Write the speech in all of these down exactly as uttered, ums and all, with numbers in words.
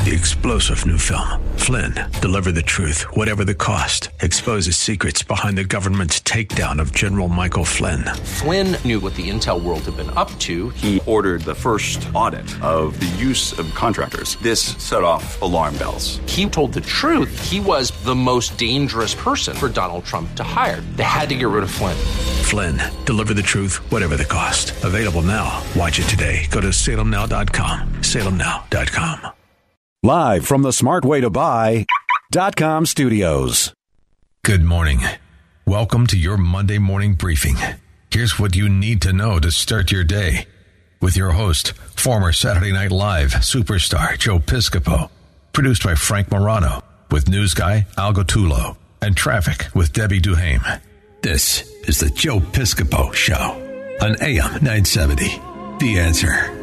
The explosive new film, Flynn, deliver the truth, whatever the cost, exposes secrets behind the government's takedown of General Michael Flynn. Flynn knew what the intel world had been up to. He ordered the first audit of the use of contractors. This set off alarm bells. He told the truth. He was the most dangerous person for Donald Trump to hire. They had to get rid of Flynn. Flynn, deliver the truth, whatever the cost. Available now. Watch it today. Go to salem now dot com. salem now dot com. Live from the smart way to buy dot com studios. Good morning. Welcome to your Monday morning briefing. Here's what you need to know to start your day. With your host, former Saturday Night Live superstar Joe Piscopo. Produced by Frank Morano. With news guy Al Gottulo. And traffic with Debbie Duhame. This is the Joe Piscopo Show on A M nine seventy. The Answer.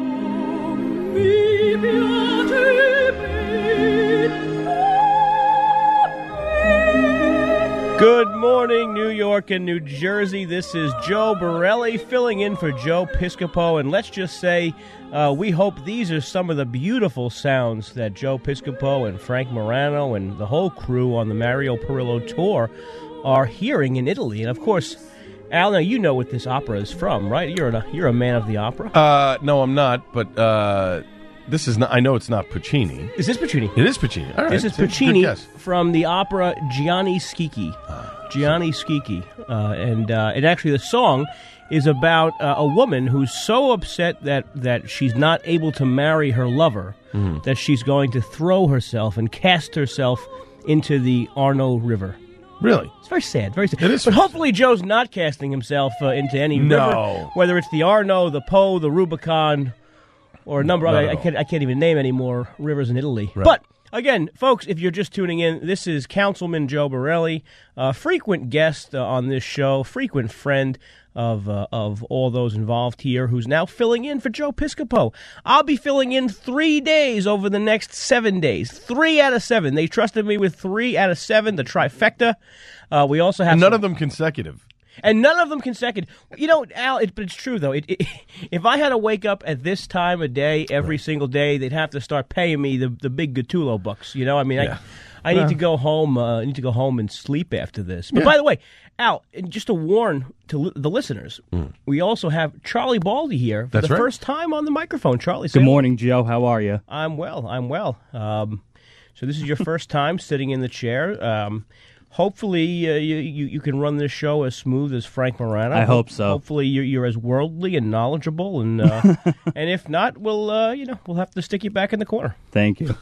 Good morning, New York and New Jersey. This is Joe Borelli filling in for Joe Piscopo. And let's just say uh, we hope these are some of the beautiful sounds that Joe Piscopo and Frank Morano and the whole crew on the Mario Perillo tour are hearing in Italy. And, of course, Al, now you know what this opera is from, right? You're a, you're a man of the opera. Uh, no, I'm not, but... Uh This is not. I know it's not Puccini. Is this Puccini? It is Puccini. All right. This is Puccini from the opera Gianni Schicchi. Uh, Gianni Schicchi. Uh, and uh, it actually, the song is about uh, a woman who's so upset that, that she's not able to marry her lover mm-hmm. that she's going to throw herself and cast herself into the Arno River. Really? It's very sad. Very sad. It is. But hopefully Joe's not casting himself uh, into any no. river, whether it's the Arno, the Po, the Rubicon, or a number of, I, I, can't, I can't even name any more rivers in Italy. Right. But, again, folks, if you're just tuning in, this is Councilman Joe Borelli, a frequent guest uh, on this show, frequent friend of uh, of all those involved here, who's now filling in for Joe Piscopo. I'll be filling in three days over the next seven days. Three out of seven. They trusted me with three out of seven, the trifecta. Uh, we also have and none some- of them consecutive. And none of them consecutive. You know, Al, it, but it's true, though. It, it, if I had to wake up at this time of day every right. single day, they'd have to start paying me the, the big Gottulo bucks. You know, I mean, yeah. I I need yeah. to go home. Uh, I need to go home and sleep after this. But yeah. by the way, Al, just to warn to li- the listeners, mm. we also have Charlie Baldy here for That's the right. first time on the microphone. Charlie, good morning, Joe. How are you? I'm well. I'm well. Um, so this is your first time sitting in the chair. Um, Hopefully, uh, you, you you can run this show as smooth as Frank Morano. I hope so. Hopefully, you're, you're as worldly and knowledgeable, and uh, and if not, we'll uh, you know we'll have to stick you back in the corner. Thank you.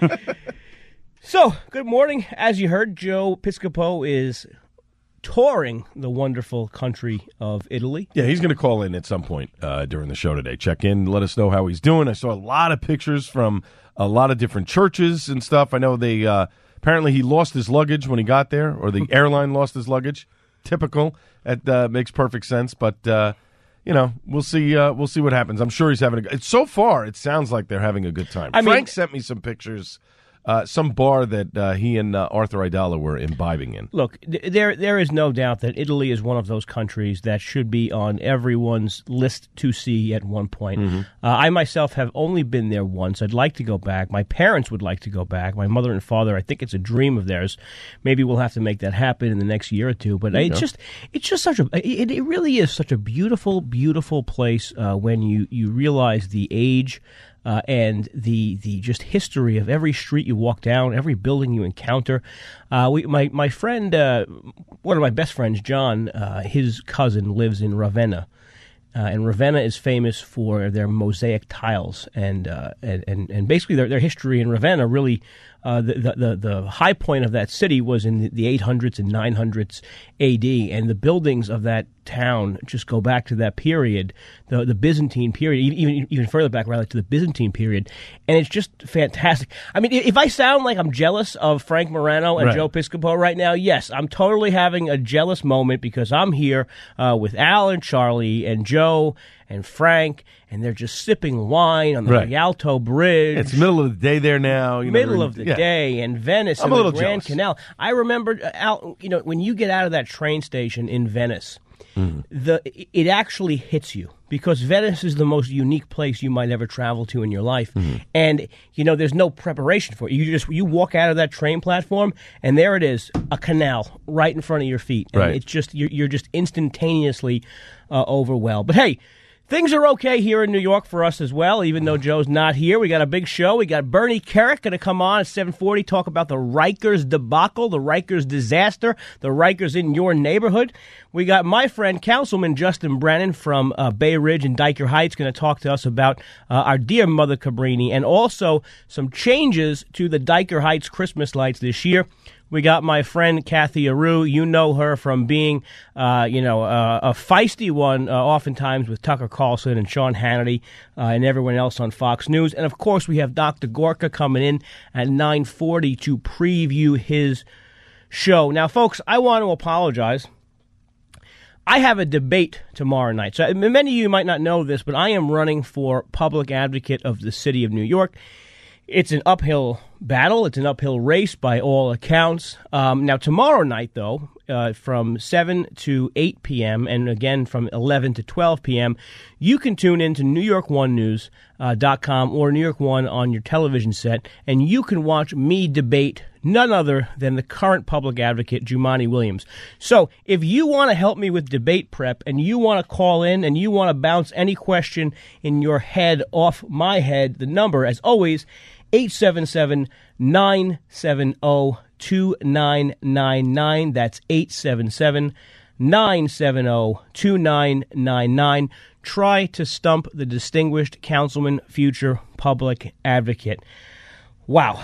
So, good morning. As you heard, Joe Piscopo is touring the wonderful country of Italy. Yeah, he's going to call in at some point uh, during the show today. Check in, let us know how he's doing. I saw a lot of pictures from a lot of different churches and stuff. I know they. Uh, Apparently, he lost his luggage when he got there, or the airline lost his luggage. Typical. That uh, makes perfect sense. But uh, you know, we'll see. Uh, we'll see what happens. I'm sure he's having a. good So far, it sounds like they're having a good time. I Frank mean, sent me some pictures. Uh, some bar that uh, he and uh, Arthur Aidala were imbibing in. Look, th- there there is no doubt that Italy is one of those countries that should be on everyone's list to see at one point. Mm-hmm. Uh, I myself have only been there once. I'd like to go back. My parents would like to go back. My mother and father, I think it's a dream of theirs. Maybe we'll have to make that happen in the next year or two. But it's just it's just such a it, it really is such a beautiful, beautiful place uh, when you, you realize the age Uh, and the the just history of every street you walk down, every building you encounter. Uh, we, my my friend, uh, one of my best friends, John, uh, his cousin lives in Ravenna, uh, and Ravenna is famous for their mosaic tiles, and uh, and, and and basically their their history in Ravenna really. Uh, the, the the the high point of that city was in the, the eight hundreds and nine hundreds A D, and the buildings of that town just go back to that period, the the Byzantine period, even even further back, rather, to the Byzantine period, and it's just fantastic. I mean, if I sound like I'm jealous of Frank Morano and right. Joe Piscopo right now, yes, I'm totally having a jealous moment because I'm here uh, with Al and Charlie and Joe and Frank, and they're just sipping wine on the right. Rialto Bridge. It's the middle of the day there now. You middle know, of the yeah. day, and Venice I'm and a the little Grand jealous. Canal. I remember, uh, Al, you know, when you get out of that train station in Venice, mm. the it actually hits you because Venice is the most unique place you might ever travel to in your life. Mm-hmm. And, you know, there's no preparation for it. You just you walk out of that train platform, and there it is, a canal right in front of your feet. And right. it's just you're, you're just instantaneously uh, overwhelmed. But, hey, things are okay here in New York for us as well, even though Joe's not here. We got a big show. We got Bernie Kerik going to come on at seven forty, talk about the Rikers debacle, the Rikers disaster, the Rikers in your neighborhood. We got my friend, Councilman Justin Brennan from uh, Bay Ridge and Dyker Heights, going to talk to us about uh, our dear Mother Cabrini and also some changes to the Dyker Heights Christmas lights this year. We got my friend Kathy Aru. You know her from being, uh, you know, uh, a feisty one, uh, oftentimes with Tucker Carlson and Sean Hannity uh, and everyone else on Fox News. And, of course, we have Doctor Gorka coming in at nine forty to preview his show. Now, folks, I want to apologize. I have a debate tomorrow night. So many of you might not know this, but I am running for public advocate of the city of New York. It's an uphill battle. It's an uphill race by all accounts. Um, now, tomorrow night, though, uh, from seven to eight p.m. and again from eleven to twelve p.m., you can tune in to New York One News dot com or New York One on your television set, and you can watch me debate none other than the current public advocate, Jumaane Williams. So if you want to help me with debate prep and you want to call in and you want to bounce any question in your head off my head, the number, as always, eight seven seven, nine seven zero, two nine nine nine. That's eight seven seven, nine seven zero, two nine nine nine. Try to stump the distinguished councilman, future public advocate. Wow.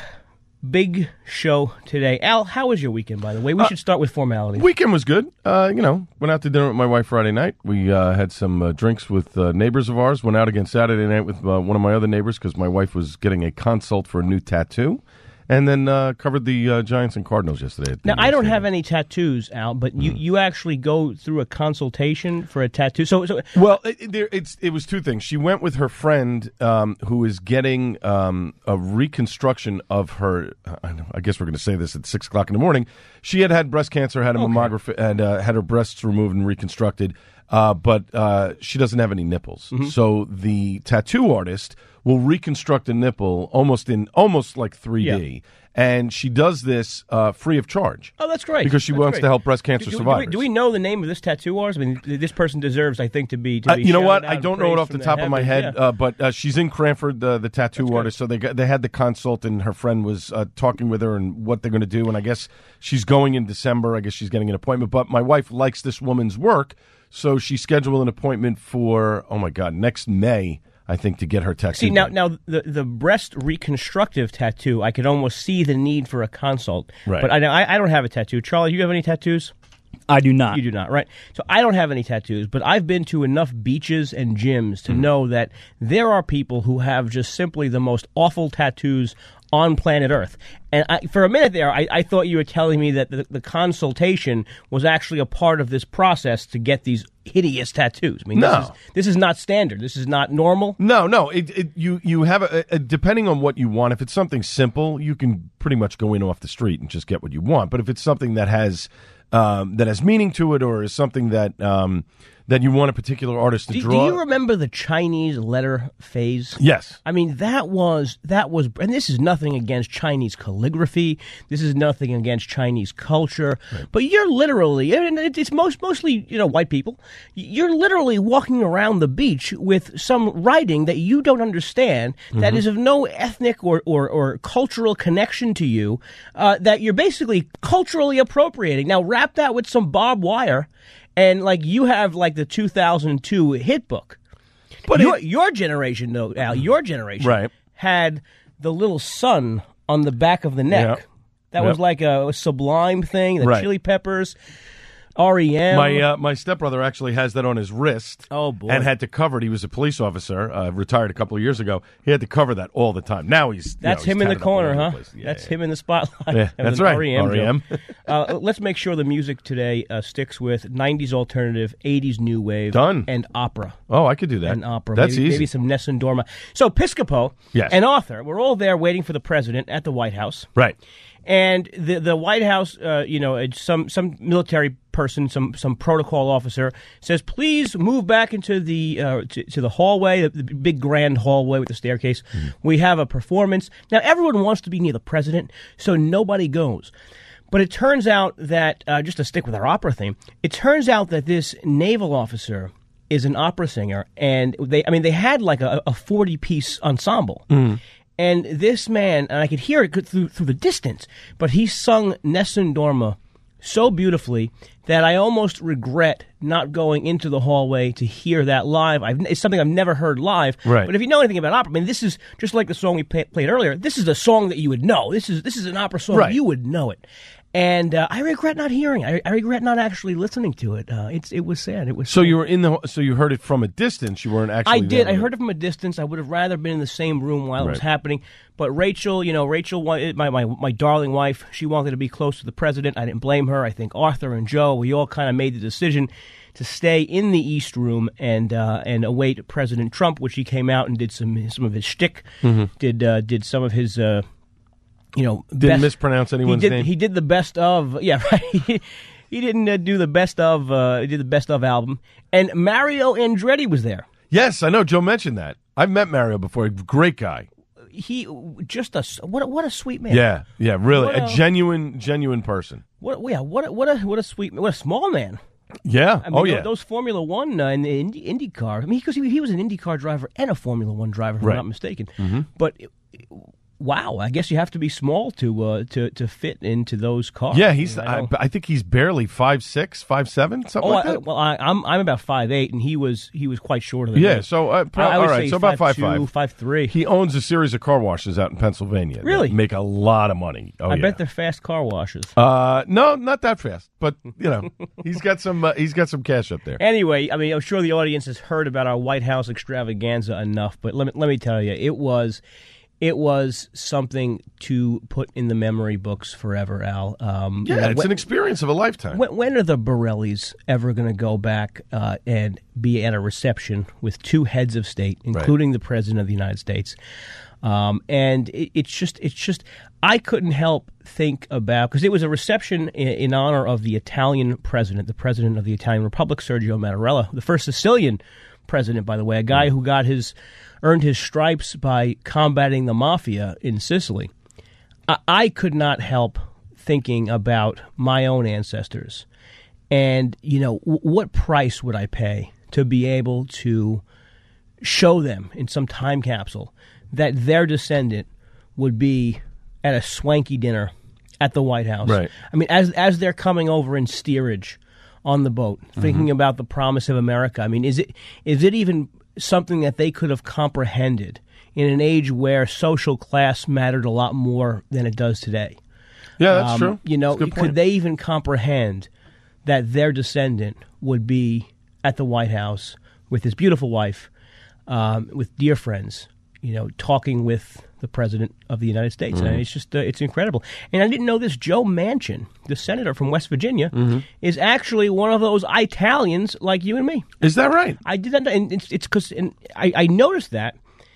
Big show today. Al, how was your weekend, by the way? We uh, should start with formalities. Weekend was good. Uh, you know, went out to dinner with my wife Friday night. We uh, had some uh, drinks with uh, neighbors of ours. Went out again Saturday night with uh, one of my other neighbors because my wife was getting a consult for a new tattoo. And then uh, covered the uh, Giants and Cardinals yesterday. Now, I don't have any tattoos, Al, but you, mm. you actually go through a consultation for a tattoo. So, so well, it, there, it's it was two things. She went with her friend um, who is getting um, a reconstruction of her. I, know, I guess we're going to say this at six o'clock in the morning. She had had breast cancer, had a okay. mammography, and uh, had her breasts removed and reconstructed. Uh, but uh, she doesn't have any nipples. Mm-hmm. So the tattoo artist will reconstruct a nipple almost in almost like three D. Yeah. And she does this uh, free of charge. Oh, that's great. Because she that's wants great. to help breast cancer do, do, survivors. Do we, do we know the name of this tattoo artist? I mean, this person deserves, I think, to be. To be uh, you know what? I don't know it off the top of my head, yeah. uh, but uh, she's in Cranford, uh, the tattoo that's artist. Good. So they got, they had the consult, and her friend was uh, talking with her and what they're going to do. And I guess she's going in December. I guess she's getting an appointment. But my wife likes this woman's work, so she scheduled an appointment for, oh, my God, next May. I think, to get her tattoo. See, now, now the, the breast reconstructive tattoo, I could almost see the need for a consult. Right. But I, I don't have a tattoo. Charlie, do you have any tattoos? I do not. You do not, right? So I don't have any tattoos, but I've been to enough beaches and gyms to mm. know that there are people who have just simply the most awful tattoos on planet Earth. And I, for a minute there, I, I thought you were telling me that the, the consultation was actually a part of this process to get these hideous tattoos. I mean, no. this, is, this is not standard. This is not normal. No, no. It, it, you, you have a, a, depending on what you want, if it's something simple, you can pretty much go in off the street and just get what you want. But if it's something that has um, that has meaning to it, or is something that um, that you want a particular artist to do, draw. Do you remember the Chinese letter phase? Yes. I mean, that was, that was, and this is nothing against Chinese calligraphy. This is nothing against Chinese culture. Right. But you're literally, and it's most, mostly, you know, white people. You're literally walking around the beach with some writing that you don't understand, mm-hmm. that is of no ethnic or, or, or cultural connection to you, uh, that you're basically culturally appropriating. Now, wrap that with some barbed wire, and, like, you have, like, the two thousand two hit book. But your, it, your generation, though, Al, your generation right. had the little sun on the back of the neck. Yep. That yep. was like a, a Sublime thing, the right. Chili Peppers, R E M. My uh, my stepbrother actually has that on his wrist. Oh, boy. And had to cover it. He was a police officer, uh, retired a couple of years ago. He had to cover that all the time. Now he's That's you know, him he's in the corner, huh? The yeah, that's yeah. him in the spotlight. Yeah, that's right. R E M. R E M. uh, let's make sure the music today uh, sticks with nineties alternative, eighties new wave, Done. and opera. Oh, I could do that. And opera. That's maybe, easy. Maybe some Nessun Dorma. So Piscopo, yes. an author, we're all there waiting for the president at the White House. Right. And the the White House, uh, you know, it's some some military person, some some protocol officer, says, "Please move back into the uh, to, to the hallway, the, the big grand hallway with the staircase. Mm-hmm. We have a performance." Now, everyone wants to be near the president, so nobody goes. But it turns out that, uh, just to stick with our opera theme, it turns out that this naval officer is an opera singer, and they, I mean, they had like a, a forty-piece ensemble. Mm. And this man, and I could hear it through through the distance, but he sung Nessun Dorma so beautifully that I almost regret not going into the hallway to hear that live. I've, it's something I've never heard live. Right. But if you know anything about opera, I mean, this is just like the song we pay, played earlier. This is a song that you would know. This is this is an opera song. Right. You would know it. And uh, I regret not hearing. I, I regret not actually listening to it. Uh, it's it was sad. It was. So sad. you were in the. So you heard it from a distance. You weren't actually. I did. there. I heard it from a distance. I would have rather been in the same room while Right. it was happening. But Rachel, you know, Rachel, my my my darling wife, she wanted to be close to the president. I didn't blame her. I think Arthur and Joe, we all kind of made the decision to stay in the East Room and uh, and await President Trump, which he came out and did some some of his shtick, mm-hmm. did uh, did some of his. Uh, You know, didn't best, mispronounce anyone's he did, name. He did the best of, yeah, right. He, he didn't uh, do the best of. Uh, he did the best of album, and Mario Andretti was there. Yes, I know. Joe mentioned that. I've met Mario before. Great guy. He just a what a, what a sweet man. Yeah, yeah, really, What a, a- genuine, genuine person. What yeah, what a, what a what a sweet what a small man. Yeah. I mean, oh tho- yeah. those Formula One uh, and the Indy, IndyCar. I mean, because he, he was an IndyCar driver and a Formula One driver, if Right. I'm not mistaken. Mm-hmm. But it, it- wow, I guess you have to be small to uh, to to fit into those cars. Yeah, he's. I mean, I I, don't- I think he's barely five six, five seven, something Oh, like I, that. well, I, I'm I'm about five eight, and he was he was quite shorter than yeah. me. So uh, pro- I, I would all right. say So about five two, five. five three. He owns a series of car washes out in Pennsylvania. that Really? make a lot of money. Oh I yeah. bet they're fast car washes. Uh, no, not that fast, but you know, he's got some. Uh, he's got some cash up there. Anyway, I mean, I'm sure the audience has heard about our White House extravaganza enough, but let me let me tell you, it was it was something to put in the memory books forever, Al. Um, Yeah, you know, it's when, an experience of a lifetime. when, when are the Borellis ever going to go back uh, and be at a reception with two heads of state, including the President of the United States? Um, and it, it's just, it's just, I couldn't help think about, because it was a reception in, in honor of the Italian president, the president of the Italian Republic, Sergio Mattarella, the first Sicilian president, by the way, a guy who got his, earned his stripes by combating the mafia in Sicily. I, I could not help thinking about my own ancestors, and you know, w- what price would I pay to be able to show them in some time capsule that their descendant would be at a swanky dinner at the White House. Right. I mean, as as they're coming over in steerage on the boat, thinking Mm-hmm. about the promise of America. I mean, is it is it even something that they could have comprehended in an age where social class mattered a lot more than it does today? Yeah, that's Um, true. You know, That's a good point. could they even comprehend that their descendant would be at the White House with his beautiful wife, um, with dear friends, you know, talking with the President of the United States? Mm-hmm. And it's just, uh, it's incredible. And I didn't know this. Joe Manchin, the senator from West Virginia, Mm-hmm. is actually one of those Italians like you and me. Is that right? I did not, and it's it's because I, I noticed that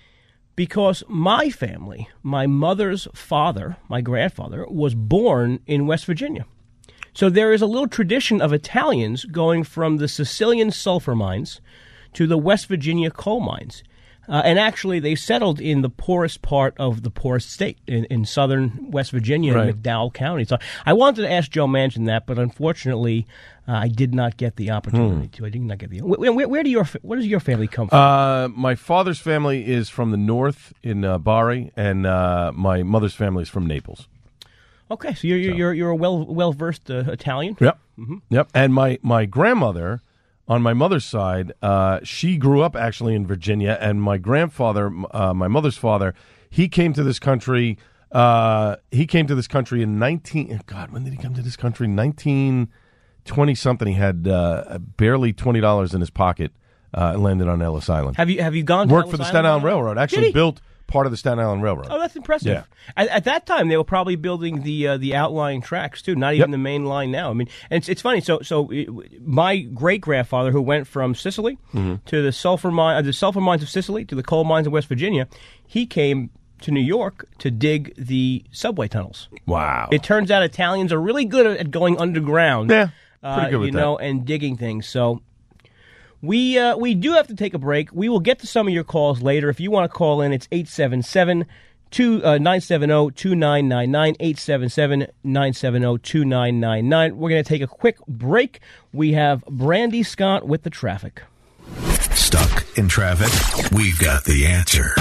because my family, my mother's father, my grandfather, was born in West Virginia. So there is a little tradition of Italians going from the Sicilian sulfur mines to the West Virginia coal mines. Uh, and actually, they settled in the poorest part of the poorest state, in, in southern West Virginia, Right. in McDowell County. So I wanted to ask Joe Manchin that, but unfortunately, uh, I did not get the opportunity to. I did not get the. Where, where, where do your where does your family come from? Uh, my father's family is from the north in uh, Bari, and uh, my mother's family is from Naples. Okay, so you're you're you're, you're a well well versed uh, Italian. Yep. Mm-hmm. Yep. And my, my grandmother, on my mother's side, uh, she grew up actually in Virginia, and my grandfather, uh, my mother's father, he came to this country. Uh, he came to this country in nineteen. God, when did he come to this country? Nineteen twenty something. He had uh, barely twenty dollars in his pocket uh, and landed on Ellis Island. Have you have you gone to Worked Ellis for the Island? Staten Island Railroad. Did Actually he? built part of the Staten Island Railroad. Oh, that's impressive. Yeah. At, at that time, they were probably building the uh, the outlying tracks too, not even Yep. the main line now. I mean, and it's it's funny. So so it, my great grandfather, who went from Sicily Mm-hmm. to the sulfur mine, uh, the sulfur mines of Sicily to the coal mines of West Virginia, he came to New York to dig the subway tunnels. Wow. It turns out Italians are really good at going underground. Yeah. uh, Pretty good with you know, that. and digging things. So we uh, we do have to take a break. We will get to some of your calls later. If you want to call in, it's eight seven seven, nine seven zero, two nine nine nine, eight seven seven, nine seven zero, two nine nine nine. We're going to take a quick break. We have Brandy Scott with the traffic. Stuck in traffic? We've got the answer.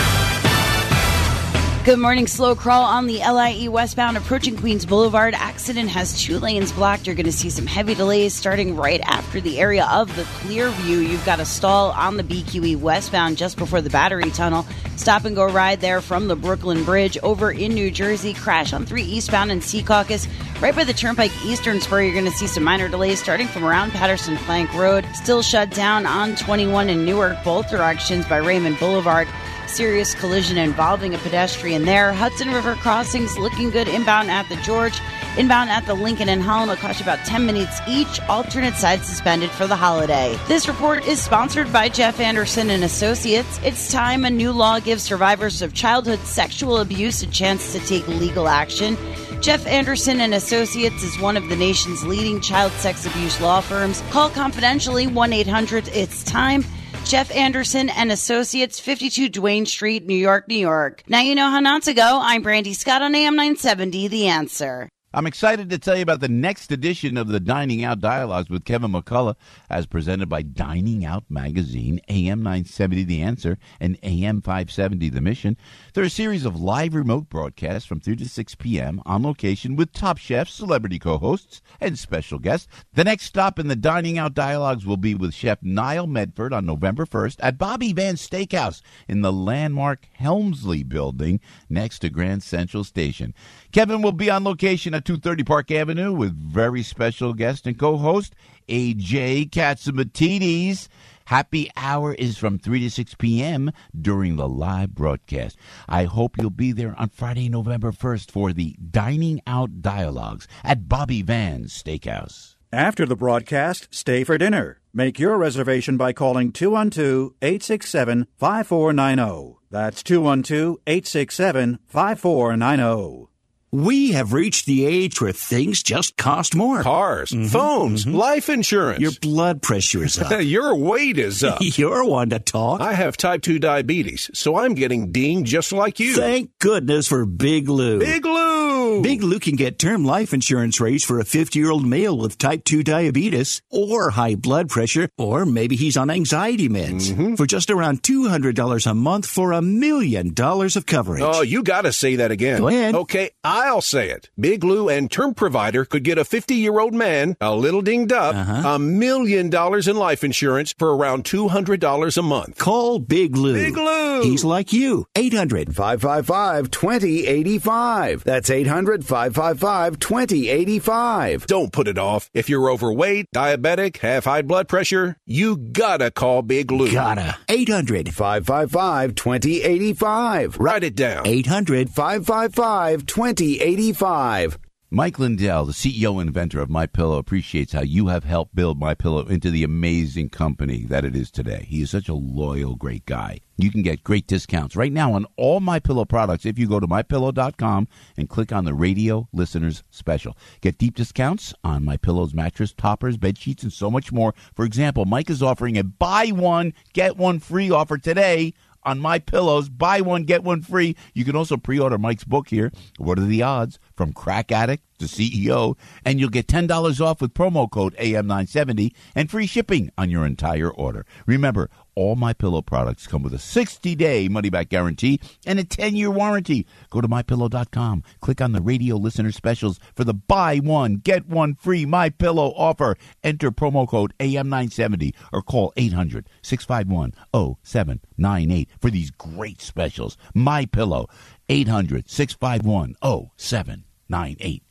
Good morning. Slow crawl on the L I E westbound approaching Queens Boulevard. Accident has two lanes blocked. You're going to see some heavy delays starting right after the area of the Clearview. You've got a stall on the B Q E westbound just before the Battery Tunnel. Stop and go ride there from the Brooklyn Bridge over in New Jersey. Crash on three eastbound in Secaucus. Right by the Turnpike Eastern Spur, you're going to see some minor delays starting from around Patterson Plank Road. Still shut down on twenty-one in Newark, both directions by Raymond Boulevard. Serious collision involving a pedestrian there. Hudson River crossings looking good inbound at the George. Inbound at the Lincoln and Holland will cost you about ten minutes each. Alternate side suspended for the holiday. This report is sponsored by Jeff Anderson and Associates. It's time a new law gives survivors of childhood sexual abuse a chance to take legal action. Jeff Anderson and Associates is one of the nation's leading child sex abuse law firms. Call confidentially one eight hundred it's time. Jeff Anderson and Associates, fifty-two Duane Street, New York, New York. Now you know how not to go. I'm Brandy Scott on A M nine seventy, The Answer. I'm excited to tell you about the next edition of the Dining Out Dialogues with Kevin McCullough, as presented by Dining Out Magazine, A M nine seventy The Answer, and A M five seventy The Mission. They're a series of live remote broadcasts from three to six p.m. on location with top chefs, celebrity co-hosts, and special guests. The next stop in the Dining Out Dialogues will be with Chef Niall Medford on November first at Bobby Van's Steakhouse in the landmark Helmsley Building next to Grand Central Station. Kevin will be on location at two thirty Park Avenue with very special guest and co-host A J Katsimatidis. Happy hour is from three to six p.m. during the live broadcast. I hope you'll be there on Friday, November first for the Dining Out Dialogues at Bobby Van's Steakhouse. After the broadcast, stay for dinner. Make your reservation by calling two one two, eight six seven, five four nine zero. That's two one two, eight six seven, five four nine zero. We have reached the age where things just cost more. Cars, mm-hmm, phones, mm-hmm. life insurance. Your blood pressure is up. Your weight is up. You're one to talk. I have type two diabetes, so I'm getting dinged just like you. Thank goodness for Big Lou. Big Lou! Big Lou can get term life insurance rates for a fifty-year-old male with type two diabetes or high blood pressure, or maybe he's on anxiety meds, mm-hmm. for just around two hundred dollars a month for a million dollars of coverage. Oh, you got to say that again. Go ahead. Okay, I'll say it. Big Lou and Term Provider could get a fifty-year-old man, a little dinged up, uh-huh. a million dollars in life insurance for around two hundred dollars a month. Call Big Lou. Big Lou! He's like you. eight hundred, five five five, two zero eight five. That's eight hundred, five five five, two zero eight five. Don't put it off. If you're overweight, diabetic, have high blood pressure, you gotta call Big Lou. Gotta. eight hundred, five five five, two zero eight five. Write it down. eight hundred, five five five, two zero eight five. Mike Lindell, the C E O and inventor of MyPillow, appreciates how you have helped build MyPillow into the amazing company that it is today. He is such a loyal, great guy. You can get great discounts right now on all MyPillow products if you go to my pillow dot com and click on the Radio Listeners Special. Get deep discounts on MyPillow's mattress, toppers, bed sheets, and so much more. For example, Mike is offering a buy one, get one free offer today on MyPillow's. Buy one, get one free. You can also pre-order Mike's book here, What Are the Odds? From Crack Addict to C E O, and you'll get ten dollars off with promo code A M nine seventy and free shipping on your entire order. Remember, all MyPillow products come with a sixty-day money-back guarantee and a ten-year warranty. Go to my pillow dot com. Click on the Radio Listener Specials for the buy one, get one free MyPillow offer. Enter promo code A M nine seventy or call eight hundred, six five one, zero seven nine eight for these great specials. MyPillow, eight hundred, six five one, zero seven nine eight.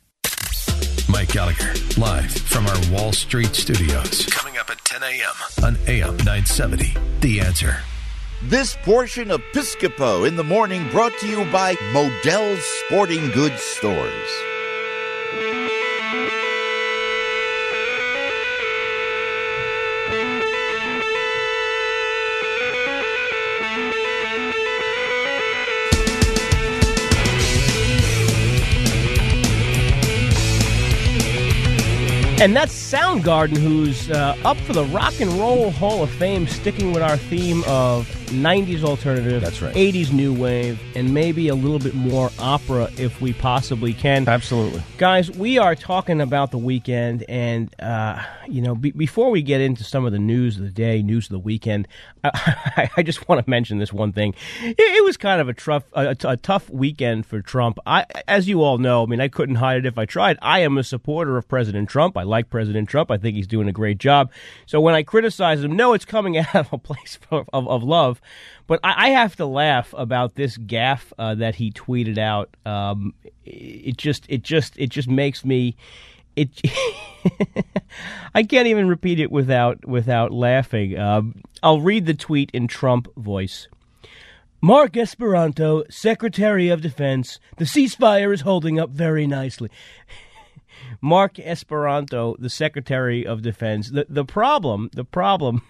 Mike Gallagher, live from our Wall Street studios. Coming up at ten a.m. on A M nine seventy, The Answer. This portion of Piscopo in the Morning brought to you by Modell's Sporting Goods Stores. And that's Soundgarden, who's uh, up for the Rock and Roll Hall of Fame, sticking with our theme of nineties alternative, That's right. eighties new wave, and maybe a little bit more opera if we possibly can. Absolutely. Guys, we are talking about the weekend, and, uh, you know, be- before we get into some of the news of the day, news of the weekend, I, I just want to mention this one thing. It, it was kind of a, truff, a, a tough weekend for Trump. I, as you all know, I mean, I couldn't hide it if I tried. I am a supporter of President Trump. I like President Trump. I think he's doing a great job. So when I criticize him, no, it's coming out of a place of, of, of love. But I, I have to laugh about this gaffe uh, that he tweeted out. Um, it just, it just, it just makes me. It. I can't even repeat it without without laughing. Um, I'll read the tweet in Trump voice. Mark Esperanto, Secretary of Defense. The ceasefire is holding up very nicely. Mark Esperanto, the Secretary of Defense. The the problem, the problem,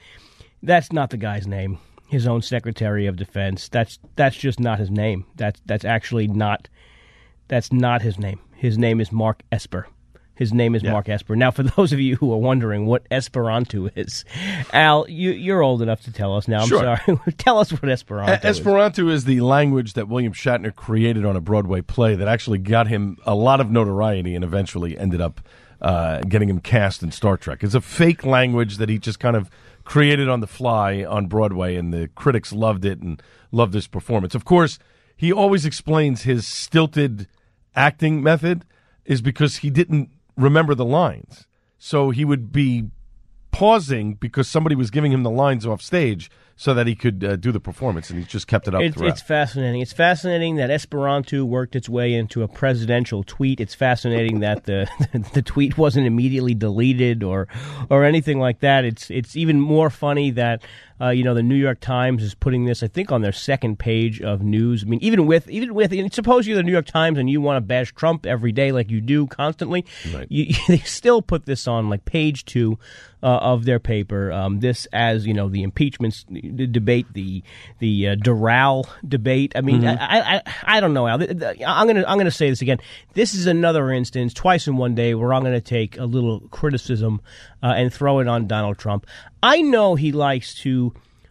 that's not the guy's name. His own Secretary of Defense. That's that's just not his name. That's that's actually not that's not his name. His name is Mark Esper. His name is yeah. Mark Esper. Now, for those of you who are wondering what Esperanto is, Al, you, you're old enough to tell us now. I'm sure. sorry. Tell us what Esperanto A- is. Esperanto is the language that William Shatner created on a Broadway play that actually got him a lot of notoriety and eventually ended up uh, getting him cast in Star Trek. It's a fake language that he just kind of created on the fly on Broadway, and the critics loved it and loved his performance. Of course, he always explains his stilted acting method is because he didn't remember the lines. So he would be pausing because somebody was giving him the lines off stage so that he could uh, do the performance, and he just kept it up it's, throughout. It's fascinating. It's fascinating that Esperanto worked its way into a presidential tweet. It's fascinating that the the tweet wasn't immediately deleted or or anything like that. It's it's even more funny that uh, you know the New York Times is putting this, I think, on their second page of news. I mean, even with even with suppose you're the New York Times and you want to bash Trump every day like you do constantly, right. you, they still put this on like page two uh, of their paper. Um, this as you know the impeachments. The debate, the the uh, Doral debate. I mean, mm-hmm. I, I I don't know, Al. I'm gonna I'm gonna say this again. This is another instance, twice in one day, where I'm gonna take a little criticism uh, and throw it on Donald Trump. I know he likes to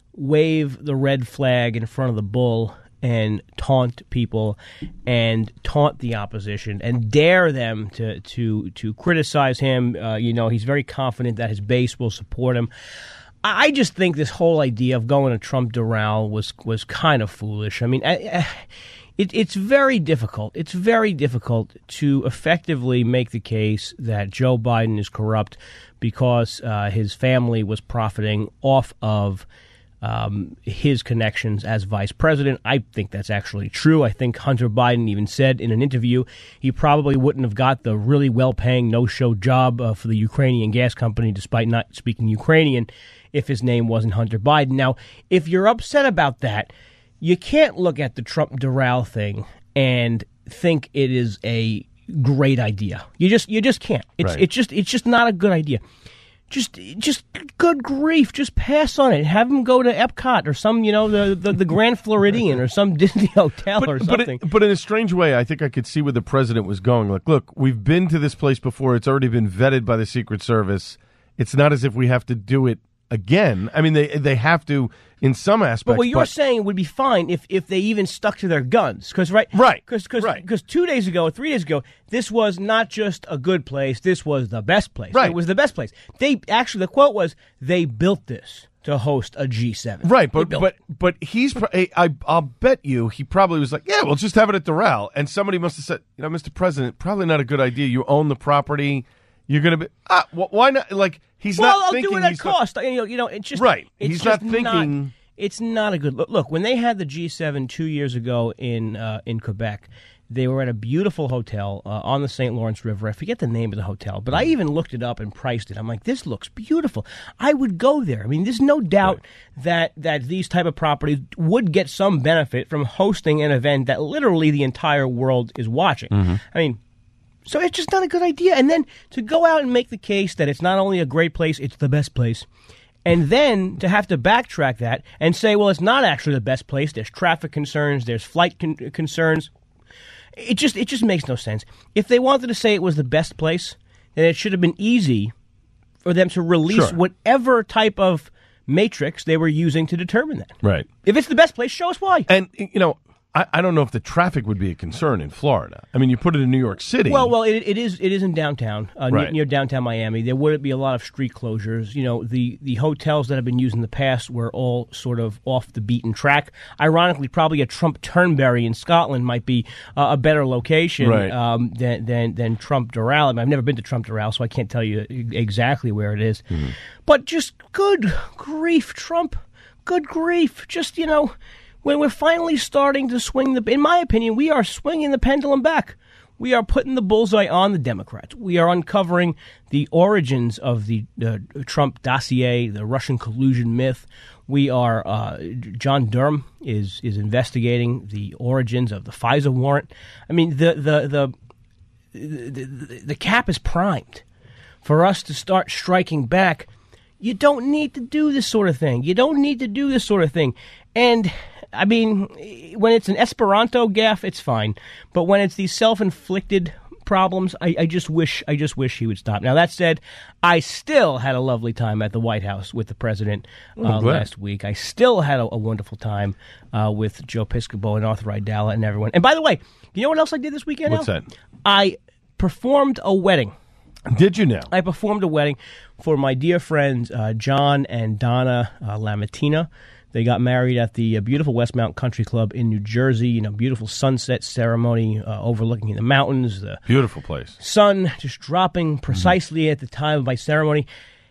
wave the red flag in front of the bull and taunt people and taunt the opposition and dare them to to to criticize him. Uh, you know, he's very confident that his base will support him. I just think this whole idea of going to Trump Doral was was kind of foolish. I mean, I, I, it, it's very difficult. It's very difficult to effectively make the case that Joe Biden is corrupt because uh, his family was profiting off of um, his connections as vice president. I think that's actually true. I think Hunter Biden even said in an interview he probably wouldn't have got the really well-paying no-show job uh, for the Ukrainian gas company despite not speaking Ukrainian if his name wasn't Hunter Biden. Now, if you're upset about that, you can't look at the Trump Doral thing and think it is a great idea. You just you just can't. It's right. it's just it's just not a good idea. Just just good grief, just pass on it. Have him go to Epcot or some, you know, the the, the Grand Floridian or some Disney hotel but, or but something. It, but in a strange way, I think I could see where the president was going. Like, look, we've been to this place before. It's already been vetted by the Secret Service. It's not as if we have to do it again. I mean, they they have to in some aspects. But what you're but, saying would be fine if, if they even stuck to their guns. Because right, right, because right. two days ago, three days ago, this was not just a good place. This was the best place. Right. It was the best place. They actually, the quote was, they built this to host a G seven. Right, but but but he's. I I'll bet you he probably was like, yeah, we'll just have it at Doral. And somebody must have said, you know, Mister President, probably not a good idea. You own the property. You're going to be ah, why not? Like he's well, not I'll thinking. do it at he's cost. Not, you know, you know, it's just right. It's he's just not thinking. Not, it's not a good look. Look, when they had the G seven two years ago in uh, in Quebec, they were at a beautiful hotel uh, on the Saint Lawrence River. I forget the name of the hotel, but I even looked it up and priced it. I'm like, this looks beautiful. I would go there. I mean, there's no doubt right. that that these type of properties would get some benefit from hosting an event that literally the entire world is watching. Mm-hmm. I mean. So it's just not a good idea. And then to go out and make the case that it's not only a great place, it's the best place. And then to have to backtrack that and say, well, it's not actually the best place. There's traffic concerns. There's flight con- concerns. It just it just makes no sense. If they wanted to say it was the best place, and it should have been easy for them to release Sure. whatever type of matrix they were using to determine that. Right. If it's the best place, show us why. And, you know, I, I don't know if the traffic would be a concern in Florida. I mean, you put it in New York City. Well, well, it, it is. It is in downtown, uh, near, Right. near downtown Miami. There would be a lot of street closures. You know, the the hotels that have been used in the past were all sort of off the beaten track. Ironically, probably a Trump Turnberry in Scotland might be uh, a better location Right. um, than, than than Trump Doral. I mean, I've never been to Trump Doral, so I can't tell you exactly where it is. Mm-hmm. But just good grief, Trump. Good grief. Just, you know, when we're finally starting to swing the, in my opinion, we are swinging the pendulum back. We are putting the bullseye on the Democrats. We are uncovering the origins of the uh, Trump dossier, the Russian collusion myth. We are, uh, John Durham is is investigating the origins of the FISA warrant. I mean, the the the the, the, the cap is primed for us to start striking back. You don't need to do this sort of thing. You don't need to do this sort of thing. And, I mean, when it's an Esperanto gaffe, it's fine. But when it's these self-inflicted problems, I, I just wish I just wish he would stop. Now, that said, I still had a lovely time at the White House with the president uh, last week. I still had a, a wonderful time uh, with Joe Piscopo and Arthur Aidala and everyone. And by the way, you know what else I did this weekend? What's Al? that? I performed a wedding. Did you now? I performed a wedding for my dear friends uh, John and Donna uh, Lamatina. They got married at the uh, beautiful Westmount Country Club in New Jersey. You know, beautiful sunset ceremony uh, overlooking the mountains. The Beautiful place. sun just dropping precisely mm-hmm. at the time of my ceremony.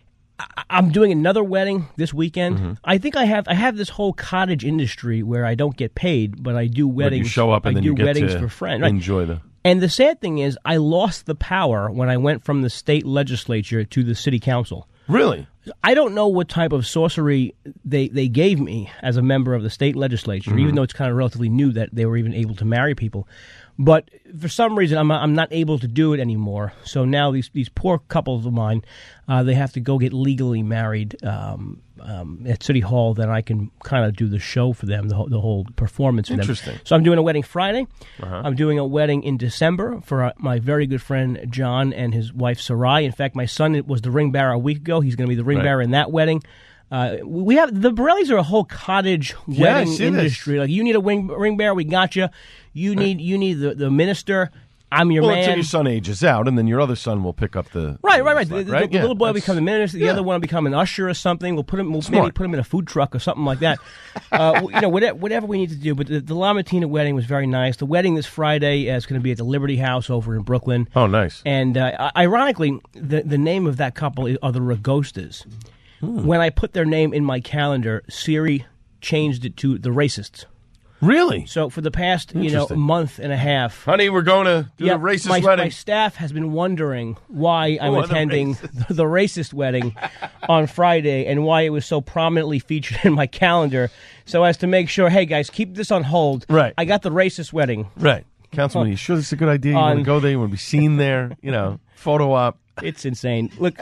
I- I'm doing another wedding this weekend. Mm-hmm. I think I have I have this whole cottage industry where I don't get paid, but I do weddings. But you show up and I then do you get weddings to for friends. Right? enjoy the. And the sad thing is, I lost the power when I went from the state legislature to the city council. Really? I don't know what type of sorcery they, they gave me as a member of the state legislature, mm-hmm. even though it's kind of relatively new that they were even able to marry people. But for some reason, I'm I'm not able to do it anymore. So now these these poor couples of mine, uh, they have to go get legally married um, um, at City Hall. Then I can kind of do the show for them, the whole, the whole performance for them. Interesting. So I'm doing a wedding Friday. Uh-huh. I'm doing a wedding in December for uh, my very good friend John and his wife Sarai. In fact, my son was the ring bearer a week ago. He's going to be the ring Right. bearer in that wedding. Uh, we have the Borellis are a whole cottage Yeah, I wedding see this. industry. Like, you need a ring, ring bearer, we got you. You need you need the, the minister. I'm your well, man. until your son ages out, and then your other son will pick up the Right, right, right. slack, The, right? the Yeah, little boy will that's- become the minister. The yeah. other one will become an usher or something. We'll put him. We'll maybe Smart. put him in a food truck or something like that. uh, you know, whatever, whatever we need to do. But the, the Lamatina wedding was very nice. The wedding this Friday is going to be at the Liberty House over in Brooklyn. Oh, nice. And uh, ironically, the the name of that couple are the Ragostas. Hmm. When I put their name in my calendar, Siri changed it to the Racists. Really? So for the past, you know, Interesting. month and a half, Honey, we're going to do yeah, the racist my, wedding. my staff has been wondering why I'm Oh, the attending racist. the, the racist wedding on Friday and why it was so prominently featured in my calendar, so as to make sure, hey guys, keep this on hold. Right. I got the racist wedding. Right. Councilman, you sure this is a good idea? You On- want to go there? You want to be seen there? You know, photo op. It's insane. Look,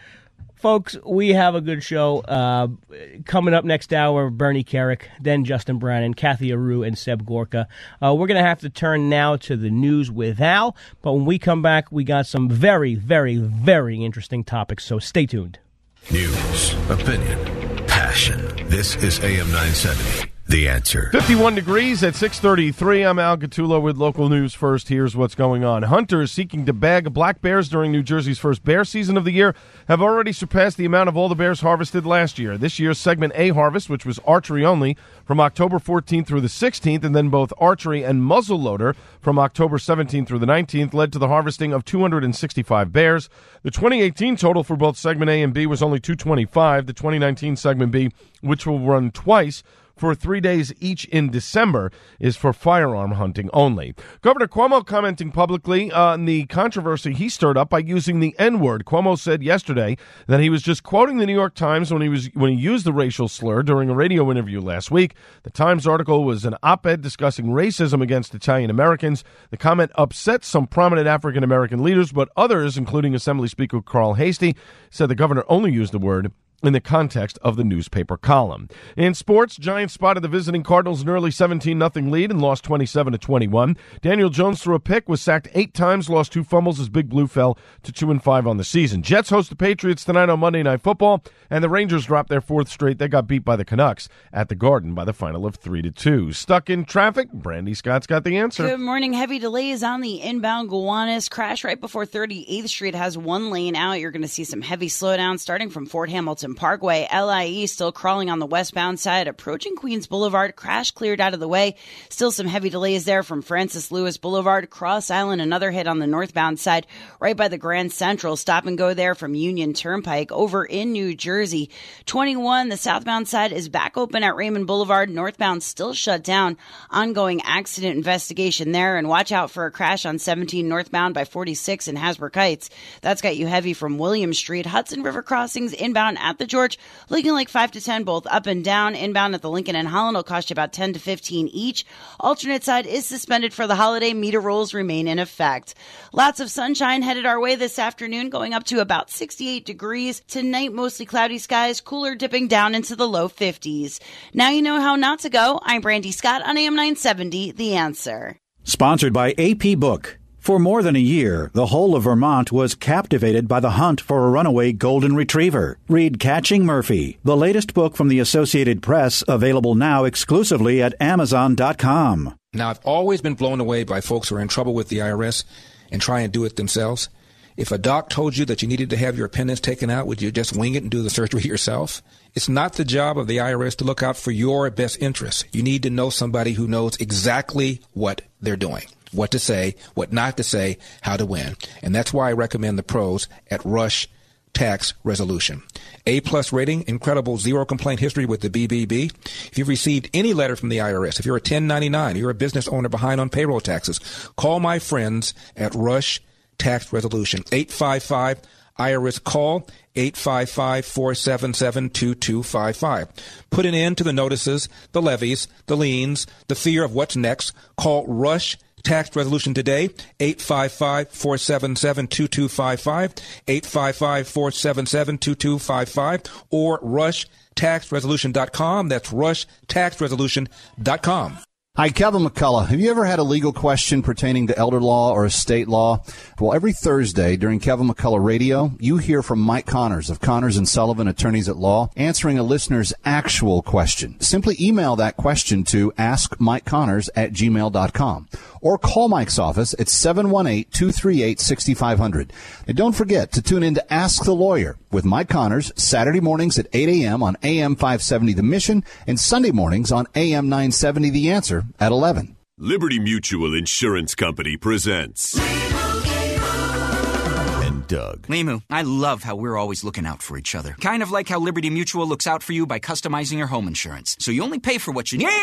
folks, we have a good show. Uh, coming up next hour, Bernie Carrick, then Justin Brannon, Kathy Aru, and Seb Gorka. Uh, we're going to have to turn now to the news with Al, but when we come back, we got some very, very, very interesting topics, so stay tuned. News, opinion, passion. This is A M nine seventy. The Answer. fifty-one degrees at six thirty-three. I'm Al Gattulo with local news first. Here's what's going on. Hunters seeking to bag black bears during New Jersey's first bear season of the year have already surpassed the amount of all the bears harvested last year. This year's Segment A harvest, which was archery only, from October fourteenth through the sixteenth, and then both archery and muzzleloader from October seventeenth through the nineteenth, led to the harvesting of two hundred sixty-five bears. The twenty eighteen total for both Segment A and B was only two hundred twenty-five. The twenty nineteen Segment B, which will run twice, for three days each in December, is for firearm hunting only. Governor Cuomo commenting publicly on the controversy he stirred up by using the N-word. Cuomo said yesterday that he was just quoting the New York Times when he was when he used the racial slur during a radio interview last week. The Times article was an op-ed discussing racism against Italian Americans. The comment upset some prominent African American leaders, but others, including Assembly Speaker Carl Hastie, said the governor only used the word in the context of the newspaper column. In sports, Giants spotted the visiting Cardinals an early seventeen nothing lead and lost twenty-seven to twenty-one. Daniel Jones threw a pick, was sacked eight times, lost two fumbles as Big Blue fell to two and five on the season. Jets host the Patriots tonight on Monday Night Football, and the Rangers dropped their fourth straight. They got beat by the Canucks at the Garden by the final of three to two. Stuck in traffic? Brandy Scott's got the answer. Good morning. Heavy delays on the inbound Gowanus. Crash right before thirty-eighth Street has one lane out. You're going to see some heavy slowdowns starting from Fort Hamilton Parkway. L I E still crawling on the westbound side, approaching Queens Boulevard. Crash cleared out of the way. Still some heavy delays there from Francis Lewis Boulevard. Cross Island, another hit on the northbound side, right by the Grand Central. Stop and go there from Union Turnpike over in New Jersey. twenty-one, the southbound side is back open at Raymond Boulevard. Northbound still shut down. Ongoing accident investigation there. And watch out for a crash on seventeen northbound by forty-six in Hasbrook Heights. That's got you heavy from William Street. Hudson River crossings inbound at the George, looking like five to ten both up and down. Inbound at the Lincoln and Holland will cost you about ten to fifteen each. Alternate side is suspended for the holiday. Meter rules remain in effect. Lots of sunshine headed our way this afternoon, going up to about sixty-eight degrees. Tonight, mostly cloudy skies, cooler dipping down into the low fifties. Now you know how not to go. I'm Brandy Scott on A M nine seventy, The Answer. Sponsored by A P Book. For more than a year, the whole of Vermont was captivated by the hunt for a runaway golden retriever. Read Catching Murphy, the latest book from the Associated Press, available now exclusively at amazon dot com. Now, I've always been blown away by folks who are in trouble with the I R S and try and do it themselves. If a doc told you that you needed to have your appendix taken out, would you just wing it and do the surgery yourself? It's not the job of the I R S to look out for your best interests. You need to know somebody who knows exactly what they're doing. What to say, what not to say, how to win. And that's why I recommend the pros at Rush Tax Resolution. A-plus rating, incredible zero complaint history with the B B B. If you've received any letter from the I R S, if you're a ten ninety-nine, you're a business owner behind on payroll taxes, call my friends at Rush Tax Resolution. eight five five I R S call, eight five five, four seven seven, two two five five. Put an end to the notices, the levies, the liens, the fear of what's next. Call Rush Tax Resolution today, eight five five, four seven seven, two two five five, eight five five, four seven seven, two two five five, or rush tax resolution dot com. That's rush tax resolution dot com. Hi, Kevin McCullough. Have you ever had a legal question pertaining to elder law or estate law? Well, every Thursday during Kevin McCullough Radio, you hear from Mike Connors of Connors and Sullivan Attorneys at Law, answering a listener's actual question. Simply email that question to ask mike connors at gmail dot com or call Mike's office at seven one eight, two three eight, six five zero zero. And don't forget to tune in to Ask the Lawyer with Mike Connors Saturday mornings at eight a.m. on A M five seventy The Mission and Sunday mornings on A M nine seventy The Answer at eleven. Liberty Mutual Insurance Company presents and Doug. Limu, I love how we're always looking out for each other. Kind of like how Liberty Mutual looks out for you by customizing your home insurance. So you only pay for what you need.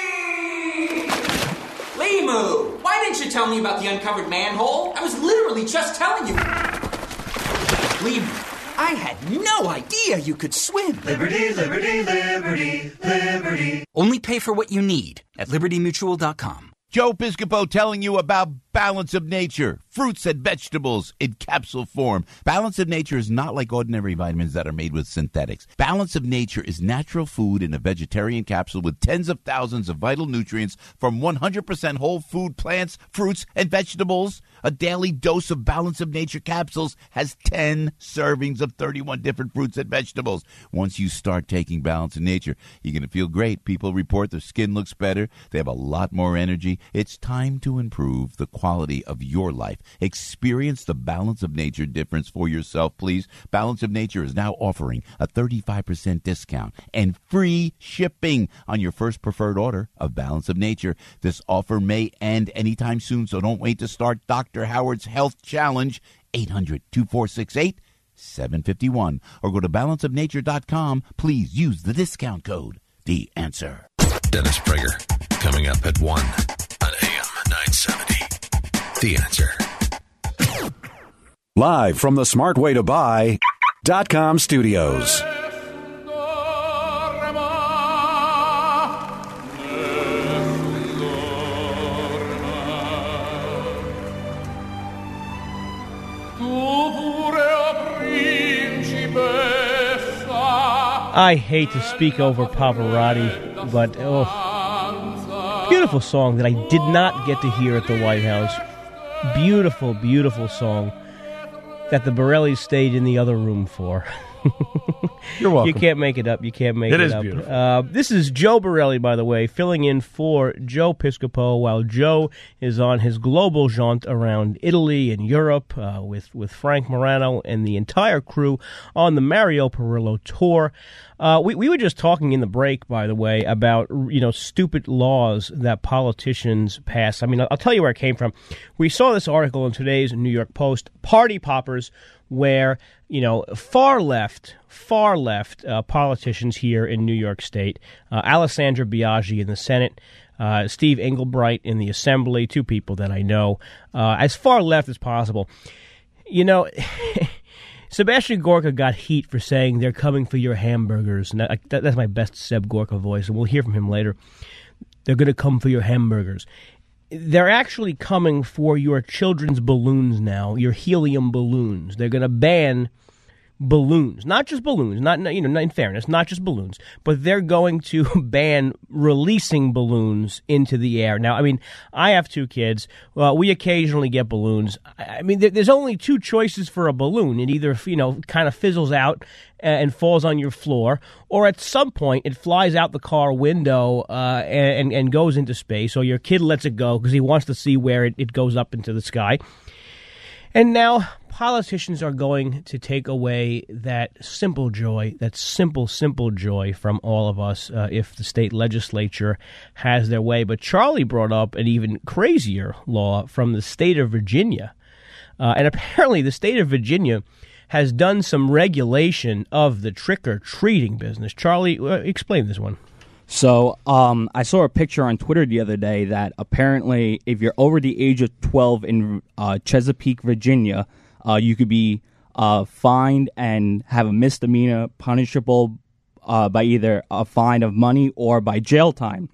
Limu, why didn't you tell me about the uncovered manhole? I was literally just telling you. Limu, I had no idea you could swim. Liberty, liberty, liberty, liberty. Only pay for what you need at liberty mutual dot com. Joe Piscopo telling you about Balance of Nature, fruits and vegetables in capsule form. Balance of Nature is not like ordinary vitamins that are made with synthetics. Balance of Nature is natural food in a vegetarian capsule with tens of thousands of vital nutrients from one hundred percent whole food plants, fruits, and vegetables. A daily dose of Balance of Nature capsules has ten servings of thirty-one different fruits and vegetables. Once you start taking Balance of Nature, you're going to feel great. People report their skin looks better. They have a lot more energy. It's time to improve the quality of your life. Experience the Balance of Nature difference for yourself, please. Balance of Nature is now offering a thirty-five percent discount and free shipping on your first preferred order of Balance of Nature. This offer may end anytime soon, so don't wait to start Doctor Howard's Health Challenge. Eight hundred, two four six eight, seven five one or go to balance of nature dot com. Please use the discount code, The Answer. Dennis Prager, coming up at one on A M nine seventy. The Answer. Live from the smart way to buy dot com studios. Tu pure, o principessa, I hate to speak over Pavarotti, but oh, beautiful song that I did not get to hear at the White House. Beautiful, beautiful song that the Borellis stayed in the other room for. You're welcome. You can't make it up. You can't make it, It is up. beautiful. Uh, this is Joe Borelli, by the way, filling in for Joe Piscopo while Joe is on his global jaunt around Italy and Europe uh, with, with Frank Morano and the entire crew on the Mario Perillo tour. Uh, we, we were just talking in the break, by the way, about, you know, stupid laws that politicians pass. I mean, I'll, I'll tell you where it came from. We saw this article in today's New York Post, Party Poppers, where, you know, far left, far left uh, politicians here in New York State, uh, Alessandra Biaggi in the Senate, uh, Steve Englebright in the Assembly, two people that I know, uh, as far left as possible. You know, Sebastian Gorka got heat for saying they're coming for your hamburgers. And that, that, that's my best Seb Gorka voice, and we'll hear from him later. They're going to come for your hamburgers. They're actually coming for your children's balloons now, your helium balloons. They're going to ban balloons, not just balloons, not, you know, in fairness, not just balloons, but they're going to ban releasing balloons into the air. Now, I mean, I have two kids. Well, we occasionally get balloons. I mean, there's only two choices for a balloon. It either, you know, kind of fizzles out and falls on your floor, or at some point it flies out the car window uh, and, and goes into space, or your kid lets it go because he wants to see where it, it goes up into the sky. And now politicians are going to take away that simple joy, that simple, simple joy from all of us uh, if the state legislature has their way. But Charlie brought up an even crazier law from the state of Virginia. Uh, and apparently the state of Virginia has done some regulation of the trick-or-treating business. Charlie, uh, explain this one. So um, I saw a picture on Twitter the other day that apparently if you're over the age of twelve in uh, Chesapeake, Virginia, uh, you could be uh, fined and have a misdemeanor punishable uh, by either a fine of money or by jail time.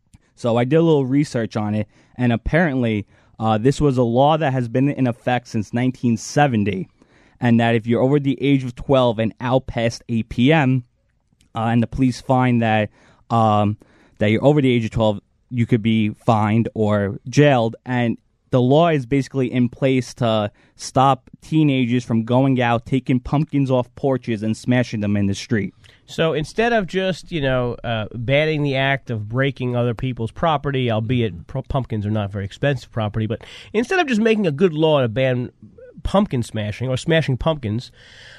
So I did a little research on it, and apparently uh, this was a law that has been in effect since nineteen seventy, and that if you're over the age of twelve and out past eight p.m., uh, and the police find that Um, that you're over the age of twelve, you could be fined or jailed. And the law is basically in place to stop teenagers from going out, taking pumpkins off porches and smashing them in the street. So instead of just, you know, uh, banning the act of breaking other people's property, albeit pro- pumpkins are not very expensive property, but instead of just making a good law to ban pumpkin smashing or smashing pumpkins,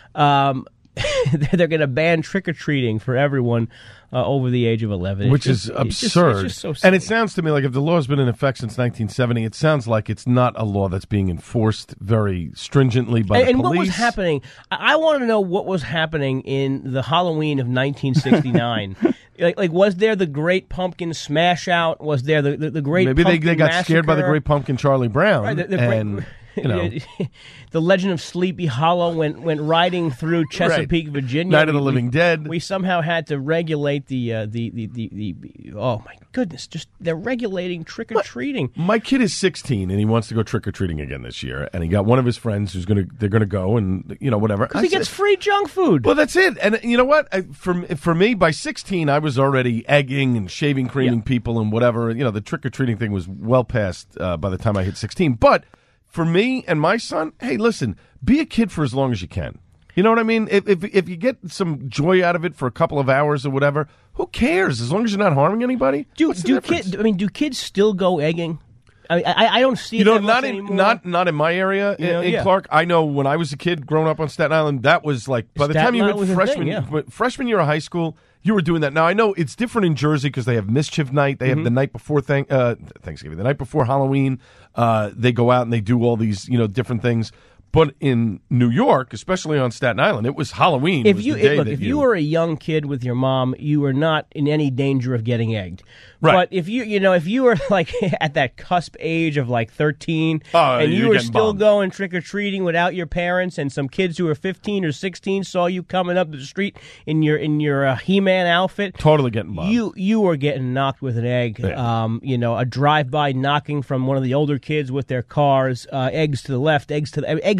um, they're going to ban trick-or-treating for everyone uh, over the age of eleven. Which it's is just, absurd. It's just, it's just so silly. And it sounds to me like if the law has been in effect since nineteen seventy, it sounds like it's not a law that's being enforced very stringently by and, the and police. what was happening? I, I want to know what was happening in the Halloween of nineteen sixty-nine. like, like, was there the Great Pumpkin Smash Out? Was there the the, the Great Maybe Pumpkin they, they got Massacre? scared by the Great Pumpkin Charlie Brown. Right, the, the and, great, you know. The Legend of Sleepy Hollow went went riding through Chesapeake, right. Virginia. Night of the we, Living we, Dead. We somehow had to regulate the, uh, the, the, the, the, the, oh my goodness, just they're regulating trick-or-treating. My kid is sixteen and he wants to go trick-or-treating again this year. And he got one of his friends who's going to, they're going to go and, you know, whatever. Because he gets free junk food. Well, that's it. And you know what? I, for, for me, by sixteen, I was already egging and shaving creaming yeah. people and whatever. You know, the trick-or-treating thing was well past uh, by the time I hit sixteen. But for me and my son, hey, listen, be a kid for as long as you can. You know what I mean? If, if if you get some joy out of it for a couple of hours or whatever, who cares? As long as you're not harming anybody. Do do kids? I mean, do kids still go egging? I mean, I, I don't see you it know that not much in anymore. not not in my area You know, in, in yeah. Clark. I know when I was a kid growing up on Staten Island, that was like by the Staten time you Island went was a freshman thing, yeah. freshman year of high school, you were doing that. Now I know it's different in Jersey because they have Mischief Night. They have Mm-hmm. the night before thank, uh, Thanksgiving, the night before Halloween. Uh, they go out and they do all these you know different things. But in New York, especially on Staten Island, it was Halloween. If was you the day look, that if you, you were a young kid with your mom, you were not in any danger of getting egged. Right. But if you, you know, if you were like at that cusp age of like thirteen, Oh, and you you're were getting still bombed. going trick or treating without your parents, and some kids who were fifteen or sixteen saw you coming up the street in your in your uh, He-Man outfit, totally getting bombed. you you were getting knocked with an egg. Yeah. Um, you know, a drive-by knocking from one of the older kids with their cars, uh, eggs to the left, eggs to the eggs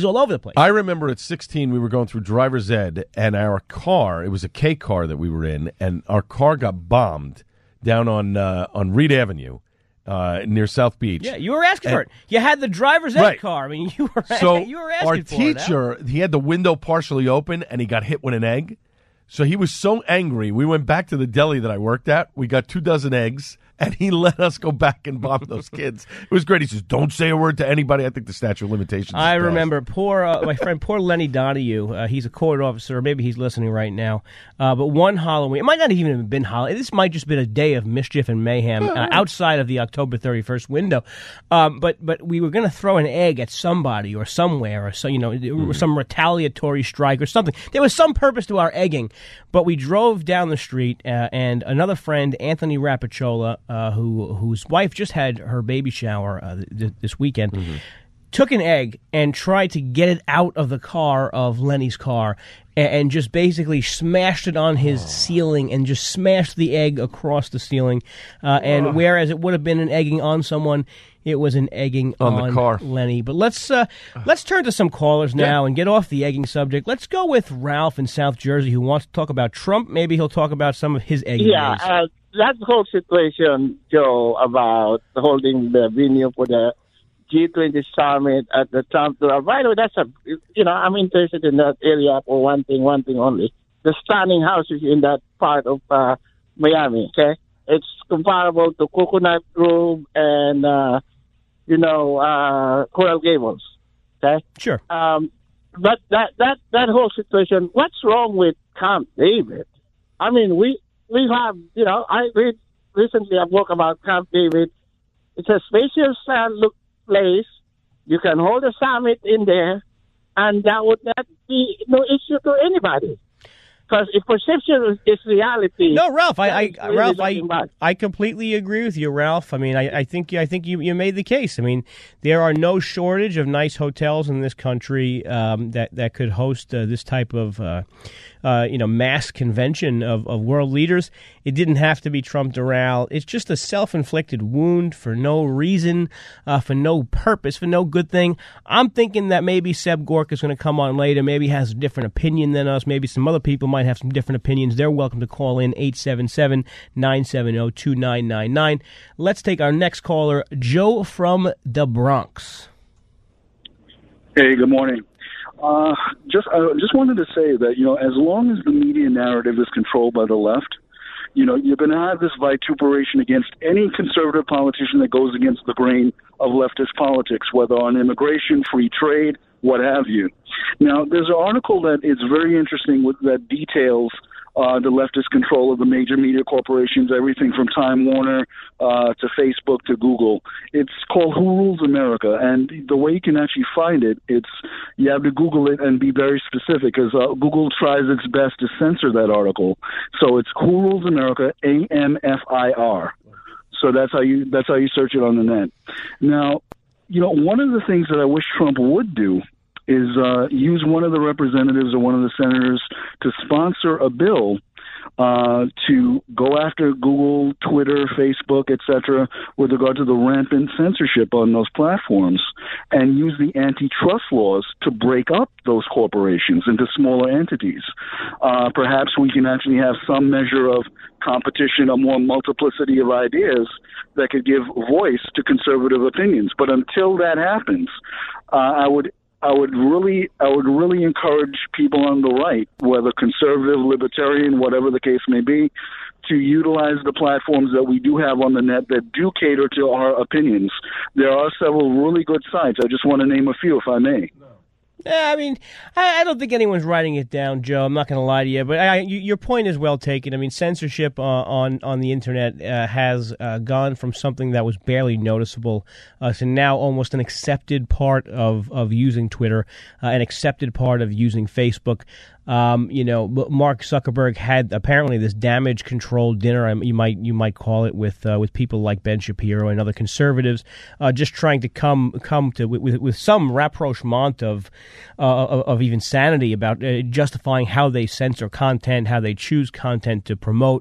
eggs all over the place. I remember at sixteen, we were going through driver's ed, and our car, it was a K car that we were in, and our car got bombed down on uh, on Reed Avenue uh, near South Beach. Yeah, you were asking and, for it. You had the driver's ed right. car. I mean, you were, so you were asking our for teacher, it. he had the window partially open, and he got hit with an egg. So he was so angry. We went back to the deli that I worked at. We got two dozen eggs, and he let us go back and bomb those kids. It was great. He says, "Don't say a word to anybody." I think the statute of limitations. I is remember poor uh, my friend, poor Lenny Donahue. Uh, he's a court officer. Maybe he's listening right now. Uh, but one Halloween, it might not even have been Halloween. This might just been a day of mischief and mayhem uh, outside of the October thirty-first window. Um, but but we were going to throw an egg at somebody or somewhere, or so you know, mm. some retaliatory strike or something. There was some purpose to our egging, but we drove down the street, uh, and another friend, Anthony Rapicciola, uh, who whose wife just had her baby shower uh, th- this weekend, mm-hmm. took an egg and tried to get it out of the car of Lenny's car, and, and just basically smashed it on his oh. ceiling and just smashed the egg across the ceiling. Uh, and oh. whereas it would have been an egging on someone, it was an egging on, on the car. Lenny. But let's uh, let's turn to some callers now yeah. and get off the egging subject. Let's go with Ralph in South Jersey, who wants to talk about Trump. Maybe he'll talk about some of his egging Yeah, days. uh, that whole situation, Joe, about holding the venue for the G twenty summit at the Trump Tower. By the way, that's a, you know, I'm interested in that area for one thing, one thing only. The stunning houses in that part of uh, Miami, okay? It's comparable to Coconut Grove and, uh, you know, uh, Coral Gables, okay? Sure. Um, but that, that, that whole situation, what's wrong with Camp David? I mean, we, we have, you know, I read recently a book about Camp David. It's a spacious uh, look place. You can hold a summit in there, and that would not be no issue to anybody. Because if perception is reality, no, Ralph, I, I really Ralph, I, I completely agree with you, Ralph. I mean, I, I think, I think you, you made the case. I mean, there are no shortage of nice hotels in this country um, that that could host uh, this type of, uh, uh, you know, mass convention of, of world leaders. It didn't have to be Trump Doral. It's just a self-inflicted wound for no reason, uh, for no purpose, for no good thing. I'm thinking that maybe Seb Gorka is going to come on later. Maybe he has a different opinion than us. Maybe some other people might have some different opinions. They're welcome to call in eight seven seven, nine seven zero, two nine nine nine. Let's take our next caller, Joe from the Bronx. Hey, good morning. Uh, just I just wanted to say that, you know, as long as the media narrative is controlled by the left, you know, you're going to have this vituperation against any conservative politician that goes against the grain of leftist politics, whether on immigration, free trade, what have you. Now, there's an article that is very interesting with, that details uh, the leftist control of the major media corporations, everything from Time Warner uh, to Facebook to Google. It's called Who Rules America, and the way you can actually find it, it's you have to Google it and be very specific, because uh, Google tries its best to censor that article. So it's Who Rules America, A M F I R. So that's how you that's how you search it on the net. Now, you know, one of the things that I wish Trump would do is uh, use one of the representatives or one of the senators to sponsor a bill uh, to go after Google, Twitter, Facebook, et cetera, with regard to the rampant censorship on those platforms, and use the antitrust laws to break up those corporations into smaller entities. Uh, perhaps we can actually have some measure of competition, a more multiplicity of ideas that could give voice to conservative opinions. But until that happens, uh, I would I would really, I would really encourage people on the right, whether conservative, libertarian, whatever the case may be, to utilize the platforms that we do have on the net that do cater to our opinions. There are several really good sites. I just want to name a few, if I may. Yeah, I mean, I, I don't think anyone's writing it down, Joe. I'm not going to lie to you, but I, you, your point is well taken. I mean, censorship uh, on on the internet uh, has uh, gone from something that was barely noticeable uh, to now almost an accepted part of of using Twitter, uh, an accepted part of using Facebook. Um, you know, Mark Zuckerberg had apparently this damage control dinner, you might you might call it, with uh, with people like Ben Shapiro and other conservatives, uh, just trying to come come to with with some rapprochement of uh, of, of even sanity about uh, justifying how they censor content, how they choose content to promote.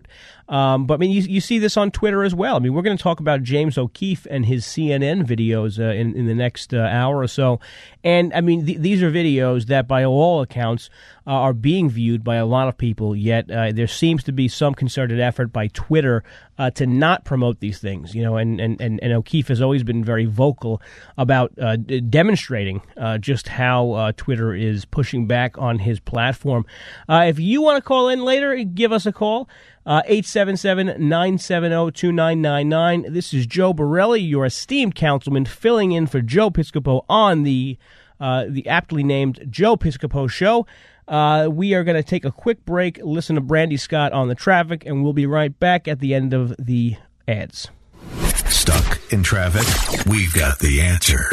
Um, but I mean, you, you see this on Twitter as well. I mean, we're going to talk about James O'Keefe and his C N N videos uh, in, in the next uh, hour or so. And I mean, th- these are videos that, by all accounts, uh, are being viewed by a lot of people. Yet uh, there seems to be some concerted effort by Twitter uh, to not promote these things. You know, and and, and, and O'Keefe has always been very vocal about uh, d- demonstrating uh, just how uh, Twitter is pushing back on his platform. Uh, if you want to call in later, give us a call. Uh, eight seven seven, nine seven zero, two nine nine nine. This is Joe Borelli, your esteemed councilman, filling in for Joe Piscopo on the uh, the aptly named Joe Piscopo Show. Uh, we are going to take a quick break, listen to Brandy Scott on the traffic, and we'll be right back at the end of the ads. Stuck in traffic? We've got the answer.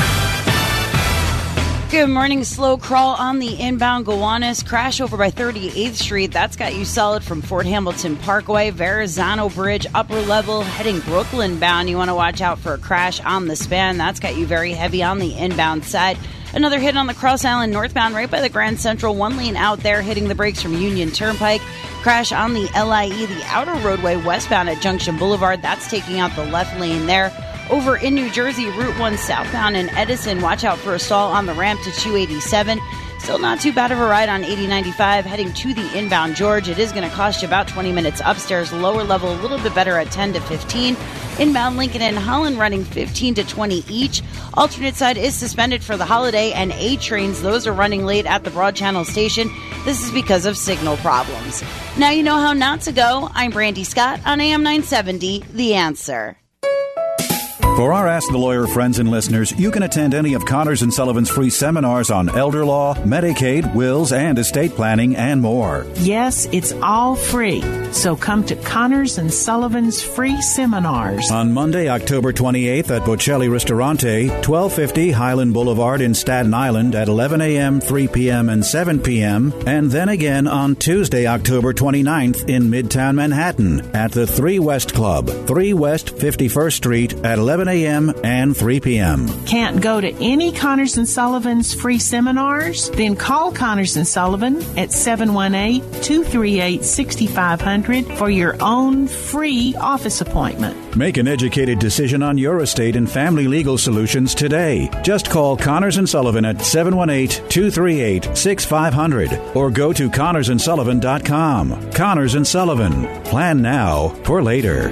Good morning. Slow crawl on the inbound Gowanus. Crash over by thirty-eighth Street. That's got you solid from Fort Hamilton Parkway. Verrazano Bridge, upper level, heading Brooklyn bound. You want to watch out for a crash on the span. That's got you very heavy on the inbound side. Another hit on the Cross Island northbound right by the Grand Central. One lane out there hitting the brakes from Union Turnpike. Crash on the L I E, the outer roadway westbound at Junction Boulevard. That's taking out the left lane there. Over in New Jersey, Route one southbound in Edison. Watch out for a stall on the ramp to two eighty-seven. Still not too bad of a ride on eighty ninety-five heading to the inbound George. It is going to cost you about twenty minutes upstairs. Lower level a little bit better at ten to fifteen. Inbound Lincoln and Holland running fifteen to twenty each. Alternate side is suspended for the holiday, and A trains, those are running late at the Broad Channel station. This is because of signal problems. Now you know how not to go. I'm Brandy Scott on A M nine seventy, The Answer. For our Ask the Lawyer friends and listeners, you can attend any of Connors and Sullivan's free seminars on elder law, Medicaid, wills, and estate planning, and more. Yes, it's all free. So come to Connors and Sullivan's free seminars. On Monday, October twenty-eighth at Bocelli Ristorante, twelve fifty Highland Boulevard in Staten Island at eleven a.m., three p.m., and seven p.m. And then again on Tuesday, October twenty-ninth in Midtown Manhattan at the three West Club, three West fifty-first Street at eleven a.m. and three p.m. Can't go to any Connors and Sullivan's free seminars? Then call Connors and Sullivan at seven one eight, two three eight, six five zero zero for your own free office appointment. Make an educated decision on your estate and family legal solutions today. Just call Connors and Sullivan at seven one eight, two three eight, six five zero zero or go to connors and sullivan dot com. Connors and Sullivan. Plan now for later.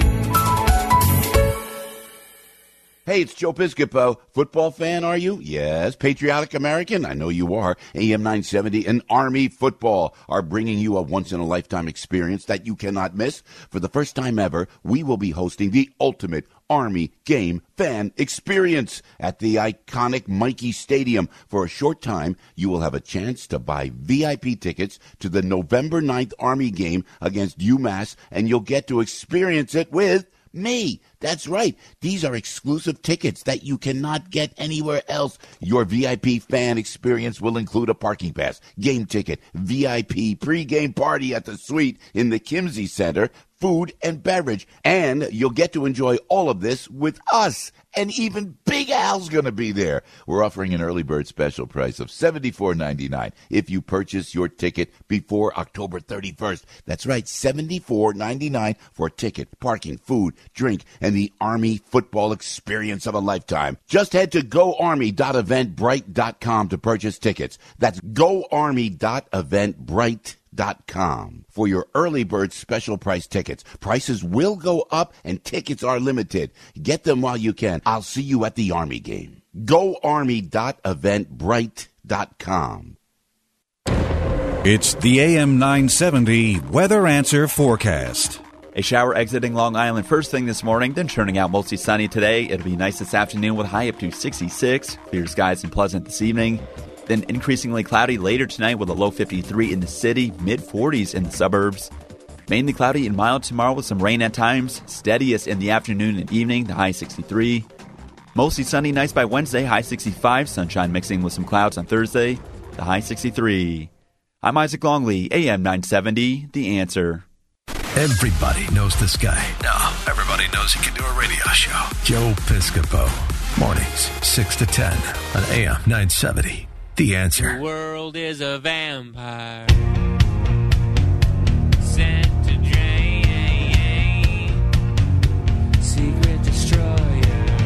Hey, it's Joe Piscopo. Football fan, are you? Yes. Patriotic American? I know you are. A M nine seventy and Army Football are bringing you a once-in-a-lifetime experience that you cannot miss. For the first time ever, we will be hosting the ultimate Army game fan experience at the iconic Mikey Stadium. For a short time, you will have a chance to buy V I P tickets to the November ninth Army game against UMass, and you'll get to experience it with me. That's right. These are exclusive tickets that you cannot get anywhere else. Your V I P fan experience will include a parking pass, game ticket, V I P pre-game party at the suite in the Kimsey Center, food and beverage, and you'll get to enjoy all of this with us. And even Big Al's going to be there. We're offering an early bird special price of seventy-four ninety-nine if you purchase your ticket before October thirty-first. That's right, seventy-four ninety-nine for ticket, parking, food, drink, and the Army football experience of a lifetime. Just head to go army dot eventbrite dot com to purchase tickets. That's go army dot eventbrite dot com for your early bird special price tickets. Prices will go up and tickets are limited. Get them while you can. I'll see you at the Army game. go army dot eventbrite dot com. It's the A M nine seventy Weather Answer Forecast. A shower exiting Long Island first thing this morning, then turning out mostly sunny today. It'll be nice this afternoon with a high up to sixty-six. Clear skies and pleasant this evening. Then increasingly cloudy later tonight with a low fifty-three in the city, mid forties in the suburbs. Mainly cloudy and mild tomorrow with some rain at times. Steadiest in the afternoon and evening, the high sixty-three. Mostly sunny nights by Wednesday, high sixty-five. Sunshine mixing with some clouds on Thursday, the high sixty-three. I'm Isaac Longley, A M nine seventy, The Answer. Everybody knows this guy. No, everybody knows he can do a radio show. Joe Piscopo. Mornings, six to ten on A M nine seventy. The Answer. The world is a vampire sent to drain secret destroyers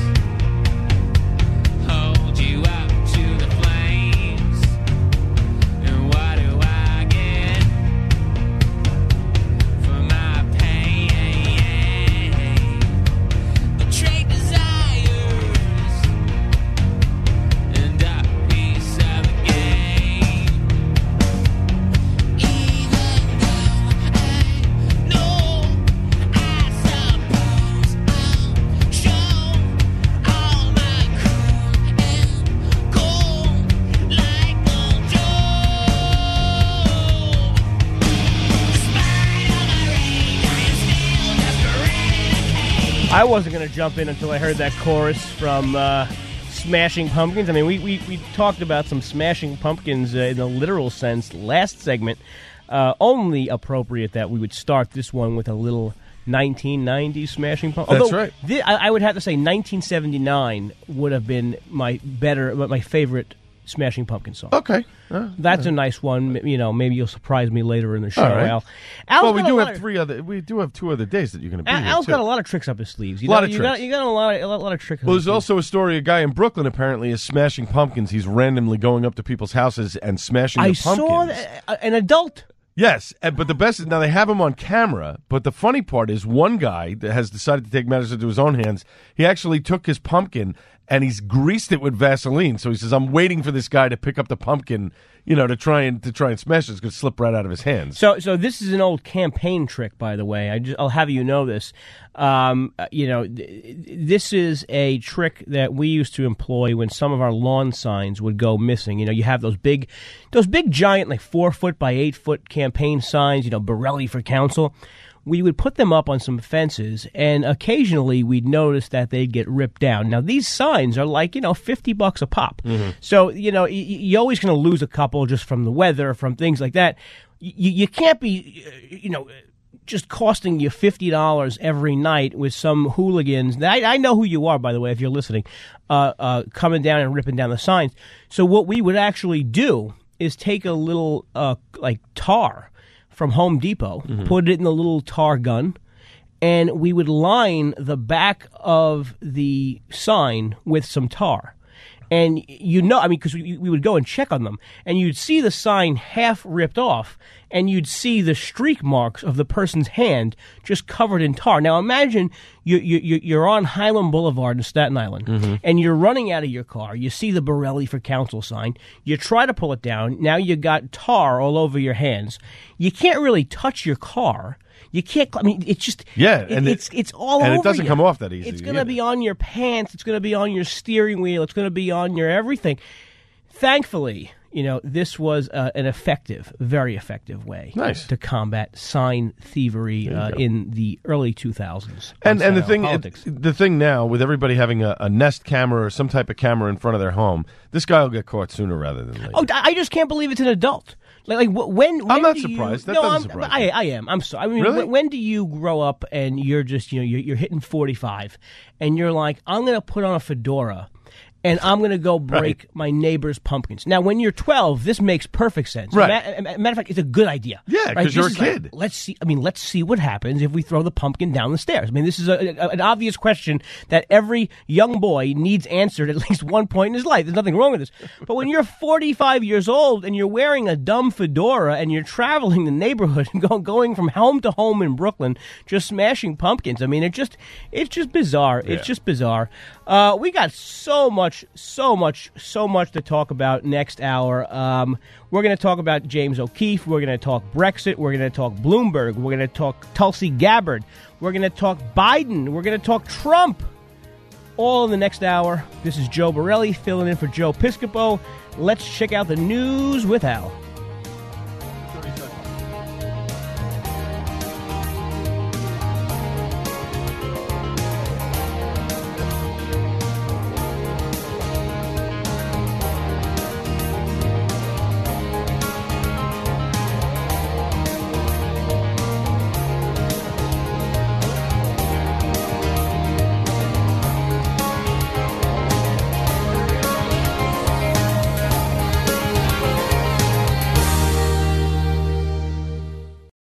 hold you up to the flames. And what do I get for my pain? Betrayed desires and a piece of the game. Even though I know, I suppose I'll show all my crew and go like a Joe. Despite all my rage, I am still just ready to cave. I wasn't going to jump in until I heard that chorus from uh, Smashing Pumpkins. I mean, we, we, we talked about some Smashing Pumpkins uh, in the literal sense last segment. Uh, only appropriate that we would start this one with a little nineteen nineties Smashing Pumpkins. That's right. Thi- I, I would have to say nineteen seventy-nine would have been my better, my favorite Smashing Pumpkins song. Okay. Uh, That's uh, a nice one. You know, maybe you'll surprise me later in the show, All right. Al. Al's well, we got a do lot have of- three other. We do have two other days that you're going to be Al- here. Al's too. got a lot of tricks up his sleeves. You A lot know, of you tricks. Got, you got a lot of a lot, lot of tricks. Well, up there's your also a story. A guy in Brooklyn apparently is smashing pumpkins. He's randomly going up to people's houses and smashing I the pumpkins. saw that, uh, an adult. Yes, and- but the best is now they have him on camera. But the funny part is one guy that has decided to take matters into his own hands. He actually took his pumpkin and he's greased it with Vaseline. So he says, "I'm waiting for this guy to pick up the pumpkin, you know, to try and to try and smash it. It's going to slip right out of his hands." So, so this is an old campaign trick, by the way. I just, I'll have you know this. Um, uh, you know, th- this is a trick that we used to employ when some of our lawn signs would go missing. You know, you have those big, those big giant, like four foot by eight foot campaign signs. You know, Borelli for council. We would put them up on some fences, and occasionally we'd notice that they'd get ripped down. Now, these signs are like, you know, fifty bucks a pop. Mm-hmm. So, you know, y- y- you're always going to lose a couple just from the weather, from things like that. Y- you can't be, uh, you know, just costing you fifty dollars every night with some hooligans. I, I know who you are, by the way, if you're listening, uh, uh, coming down and ripping down the signs. So what we would actually do is take a little, uh, like, tar from Home Depot, Mm-hmm. put it in the little tar gun, and we would line the back of the sign with some tar. And you know, I mean, because we, we would go and check on them, and you'd see the sign half ripped off, and you'd see the streak marks of the person's hand just covered in tar. Now imagine you, you, you're on Highland Boulevard in Staten Island, Mm-hmm. and you're running out of your car. You see the Borelli for council sign. You try to pull it down. Now you got tar all over your hands. You can't really touch your car. You can't. I mean, it's just Yeah, it- and it- it's it's all and it over doesn't you. come off that easy, It's going to yeah. be on your pants. It's going to be on your steering wheel. It's going to be on your everything. Thankfully, you know, this was uh, an effective, very effective way Nice. to combat sign thievery There you uh, go. in the early two thousands. And and the on thing politics. it- the thing now with everybody having a, a Nest camera or some type of camera in front of their home, this guy will get caught sooner rather than later. Oh, I just can't believe it's an adult. Like, like wh- when, when I'm not do you- surprised. That no, doesn't I'm, surprise I, me. I am. I'm sorry. I mean, Really? wh- when do you grow up and you're just, you know, you're, you're hitting forty-five, and you're like, I'm going to put on a fedora, and I'm going to go break my neighbor's pumpkins. Now, when you're twelve, this makes perfect sense. Right. Ma- ma- matter of fact, it's a good idea. Yeah, right? 'cause This you're a is like, kid. let's see. I mean, let's see what happens if we throw the pumpkin down the stairs. I mean, this is a, a, an obvious question that every young boy needs answered at least one point in his life. There's nothing wrong with this. But when you're forty-five years old and you're wearing a dumb fedora and you're traveling the neighborhood and go, going from home to home in Brooklyn, just smashing pumpkins, I mean, it just it's just bizarre. Yeah. It's just bizarre. Uh, we got so much, so much, so much to talk about next hour. Um, we're going to talk about James O'Keefe. We're going to talk Brexit. We're going to talk Bloomberg. We're going to talk Tulsi Gabbard. We're going to talk Biden. We're going to talk Trump. All in the next hour. This is Joe Borelli filling in for Joe Piscopo. Let's check out the news with Al.